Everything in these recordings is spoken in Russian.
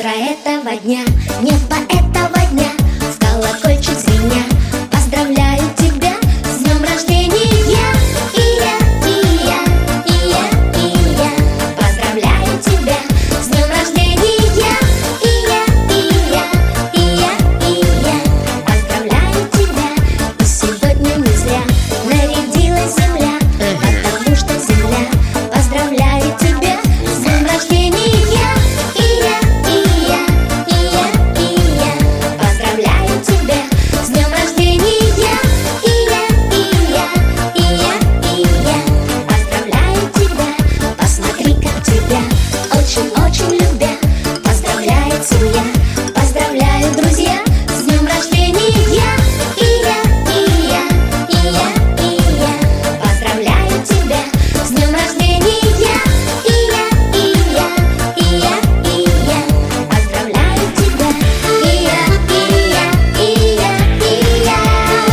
Утро этого дня, небо этого дня, в колокольчик звеня, поздравляю тебя с днем рождения. И я, и я, и я, и я поздравляю тебя с днем рождения. И я, и я, и я, и я поздравляю тебя. И сегодня не зря нарядилась земля, потому что земля поздравляет тебя с днем рождения. Очень любя, поздравляет семья, поздравляю друзья с днем рождения. И я, и я, и я, и я поздравляю тебя с днем рождения. И я, и я, и я, и я поздравляю тебя. И я, и я, и я, и я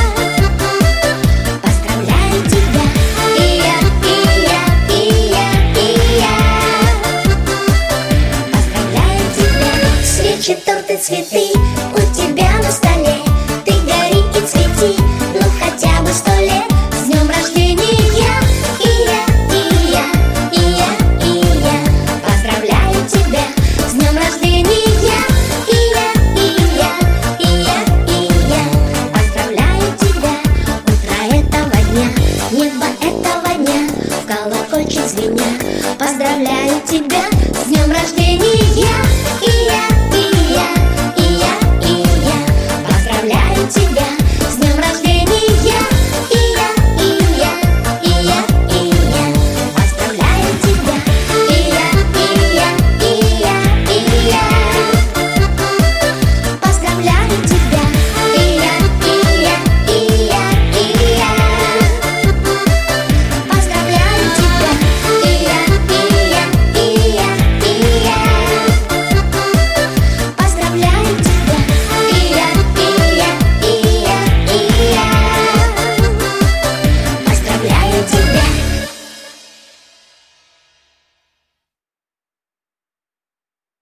поздравляю тебя. И я, и я, и я, и я свечи, торты, цветы.